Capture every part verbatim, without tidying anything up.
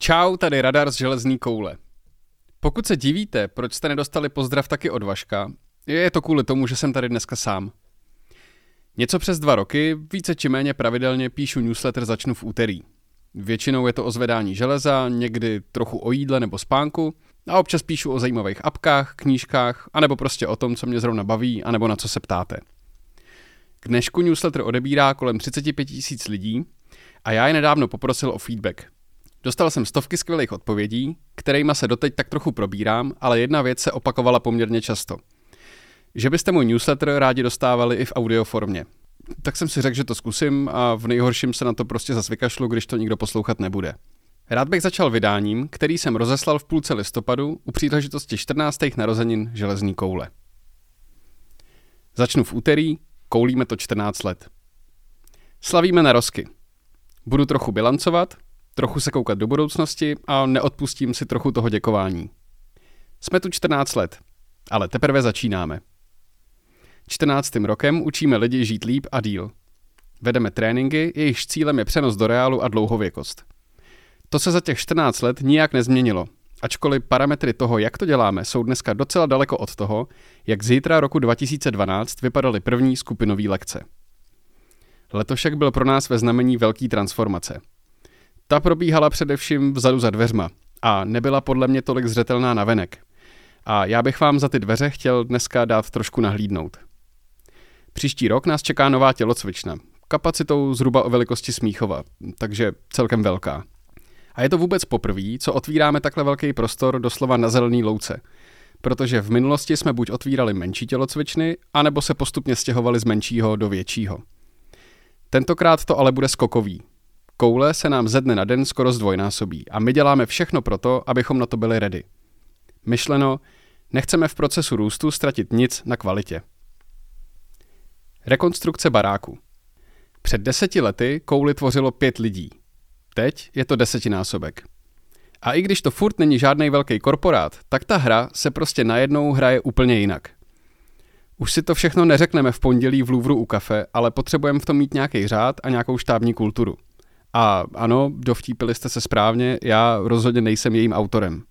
Čau, tady Radar z železný koule. Pokud se divíte, proč jste nedostali pozdrav taky od Vaška, je to kvůli tomu, že jsem tady dneska sám. Něco přes dva roky, více či méně pravidelně píšu newsletter Začnu v úterý. Většinou je to o zvedání železa, někdy trochu o jídle nebo spánku a občas píšu o zajímavých apkách, knížkách, anebo prostě o tom, co mě zrovna baví, anebo na co se ptáte. K dnešku newsletter odebírá kolem třicet pět tisíc lidí a já je nedávno poprosil o feedback. Dostal jsem stovky skvělých odpovědí, kterýma se doteď tak trochu probírám, ale jedna věc se opakovala poměrně často. Že byste můj newsletter rádi dostávali i v audio formě. Tak jsem si řekl, že to zkusím a v nejhorším se na to prostě zas vykašlu, když to nikdo poslouchat nebude. Rád bych začal vydáním, který jsem rozeslal v půlce listopadu u příležitosti čtrnáctých narozenin železný koule. Začnu v úterý, koulíme to čtrnáct let. Slavíme narozky. Budu trochu bilancovat, trochu se koukat do budoucnosti a neodpustím si trochu toho děkování. Jsme tu čtrnáct let, ale teprve začínáme. čtrnáctým rokem učíme lidi žít líp a díl. Vedeme tréninky, jejichž cílem je přenos do reálu a dlouhověkost. To se za těch čtrnáct let nijak nezměnilo, ačkoliv parametry toho, jak to děláme, jsou dneska docela daleko od toho, jak zítra roku dva tisíce dvanáct vypadaly první skupinové lekce. Letošek byl pro nás ve znamení velký transformace. Ta probíhala především vzadu za dveřma a nebyla podle mě tolik zřetelná navenek. A já bych vám za ty dveře chtěl dneska dát trošku nahlídnout. Příští rok nás čeká nová tělocvična, kapacitou zhruba o velikosti Smíchova, takže celkem velká. A je to vůbec poprvé, co otvíráme takhle velký prostor doslova na zelený louce, protože v minulosti jsme buď otvírali menší tělocvičny, anebo se postupně stěhovali z menšího do většího. Tentokrát to ale bude skokový. Koule se nám ze dne na den skoro zdvojnásobí a my děláme všechno pro to, abychom na to byli ready. Myšleno, nechceme v procesu růstu ztratit nic na kvalitě. Rekonstrukce baráku. Před deseti lety kouli tvořilo pět lidí. Teď je to desetinásobek. A i když to furt není žádný velký korporát, tak ta hra se prostě najednou hraje úplně jinak. Už si to všechno neřekneme v pondělí v Louvru u kafe, ale potřebujeme v tom mít nějaký řád a nějakou štábní kulturu. A ano, dovtípili jste se správně, já rozhodně nejsem jejím autorem.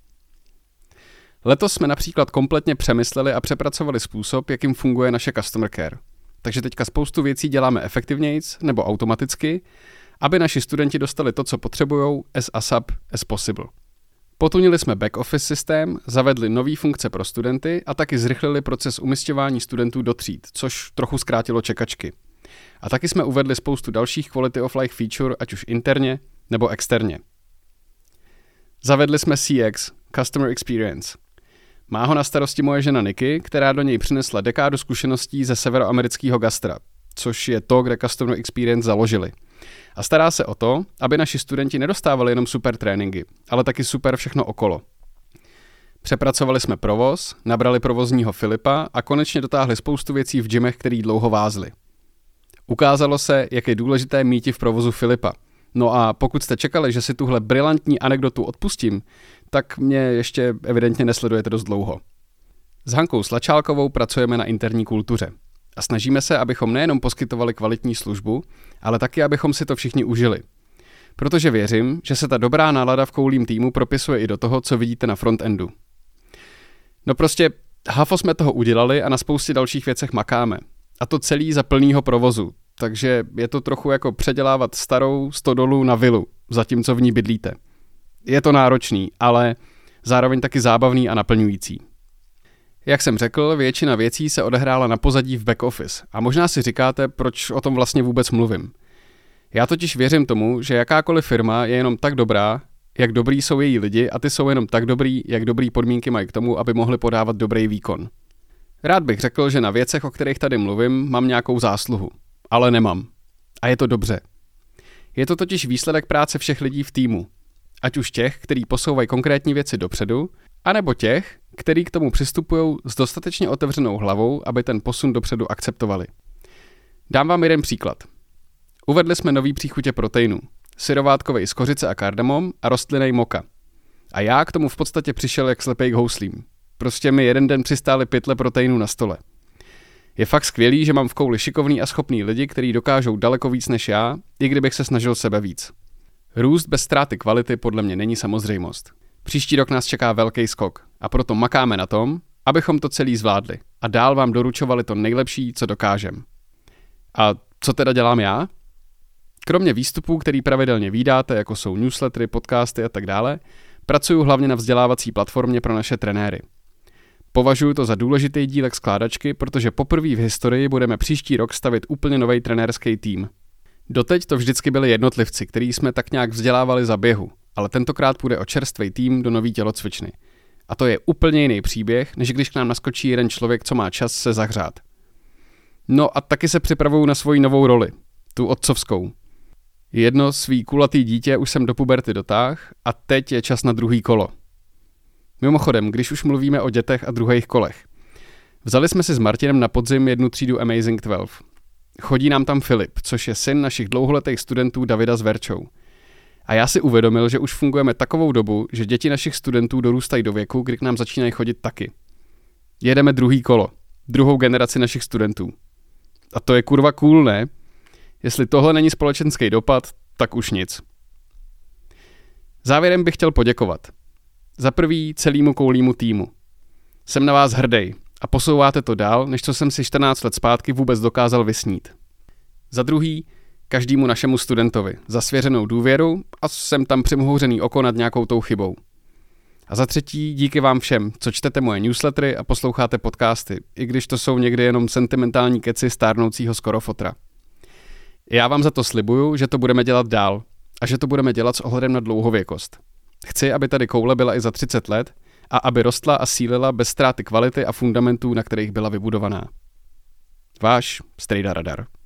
Letos jsme například kompletně přemysleli a přepracovali způsob, jakým funguje naše customer care. Takže teďka spoustu věcí děláme efektivnějc nebo automaticky, aby naši studenti dostali to, co potřebujou, as asap as possible. Potunili jsme back office systém, zavedli nový funkce pro studenty a taky zrychlili proces umisťování studentů do tříd, což trochu zkrátilo čekačky. A taky jsme uvedli spoustu dalších quality of life feature, ať už interně nebo externě. Zavedli jsme C X, Customer Experience. Má ho na starosti moje žena Niky, která do něj přinesla dekádu zkušeností ze severoamerického gastra, což je to, kde Customer Experience založili. A stará se o to, aby naši studenti nedostávali jenom super tréninky, ale taky super všechno okolo. Přepracovali jsme provoz, nabrali provozního Filipa a konečně dotáhli spoustu věcí v gymech, který dlouho vázly. Ukázalo se, jak je důležité míti v provozu Filipa. No a pokud jste čekali, že si tuhle brilantní anekdotu odpustím, tak mě ještě evidentně nesledujete dost dlouho. S Hankou Slačálkovou pracujeme na interní kultuře a snažíme se, abychom nejenom poskytovali kvalitní službu, ale taky, abychom si to všichni užili. Protože věřím, že se ta dobrá nálada v koulím týmu propisuje i do toho, co vidíte na frontendu. No prostě hafo jsme toho udělali a na spoustě dalších věcech makáme. A to celý za plnýho provozu, takže je to trochu jako předělávat starou stodolu na vilu, zatímco v ní bydlíte. Je to náročný, ale zároveň taky zábavný a naplňující. Jak jsem řekl, většina věcí se odehrála na pozadí v back office a možná si říkáte, proč o tom vlastně vůbec mluvím. Já totiž věřím tomu, že jakákoliv firma je jenom tak dobrá, jak dobrý jsou její lidi a ty jsou jenom tak dobrý, jak dobrý podmínky mají k tomu, aby mohli podávat dobrý výkon. Rád bych řekl, že na věcech, o kterých tady mluvím, mám nějakou zásluhu, ale nemám. A je to dobře. Je to totiž výsledek práce všech lidí v týmu. Ať už těch, kteří posouvají konkrétní věci dopředu, anebo těch, kteří k tomu přistupují s dostatečně otevřenou hlavou, aby ten posun dopředu akceptovali. Dám vám jeden příklad. Uvedli jsme nový příchutě proteinů. Syrovátkovej z kořice a kardamom a rostlinnej moka. A já k tomu v podstatě přišel jak slepej k houslím. Prostě mi jeden den přistály pytle proteinů na stole. Je fakt skvělý, že mám v kouli šikovný a schopný lidi, kteří dokážou daleko víc než já, i kdybych se snažil sebe víc. Růst bez ztráty kvality podle mě není samozřejmost. Příští rok nás čeká velký skok a proto makáme na tom, abychom to celý zvládli a dál vám doručovali to nejlepší, co dokážem. A co teda dělám já? Kromě výstupů, který pravidelně vídáte, jako jsou newslettery, podcasty a tak dále, pracuju hlavně na vzdělávací platformě pro naše trenéry. Považuji to za důležitý dílek skládačky, protože poprvé v historii budeme příští rok stavit úplně nový trenérský tým. Doteď to vždycky byli jednotlivci, který jsme tak nějak vzdělávali za běhu, ale tentokrát půjde o čerstvý tým do nový tělocvičny. A to je úplně jiný příběh, než když k nám naskočí jeden člověk, co má čas se zahřát. No a taky se připravuju na svoji novou roli, tu otcovskou. Jedno svý kulatý dítě už jsem do puberty dotáh a teď je čas na druhý kolo. Mimochodem, když už mluvíme o dětech a druhých kolech. Vzali jsme si s Martinem na podzim jednu třídu Amazing dvanáct. Chodí nám tam Filip, což je syn našich dlouholetých studentů Davida s Verčou. A já si uvědomil, že už fungujeme takovou dobu, že děti našich studentů dorůstají do věku, kdy k nám začínají chodit taky. Jedeme druhý kolo, druhou generaci našich studentů. A to je kurva cool, ne? Jestli tohle není společenský dopad, tak už nic. Závěrem bych chtěl poděkovat. Za prvý celýmu koulímu týmu. Jsem na vás hrdý a posouváte to dál, než co jsem si čtrnáct let zpátky vůbec dokázal vysnít. Za druhý každému našemu studentovi za svěřenou důvěru a jsem tam přimhouřený oko nad nějakou tou chybou. A za třetí díky vám všem, co čtete moje newslettery a posloucháte podcasty, i když to jsou někdy jenom sentimentální keci stárnoucího skorofotra. Já vám za to slibuju, že to budeme dělat dál a že to budeme dělat s ohledem na dlouhověkost. Chci, aby tady koule byla i za třicet let a aby rostla a sílila bez ztráty kvality a fundamentů, na kterých byla vybudovaná. Váš Strejda Radar.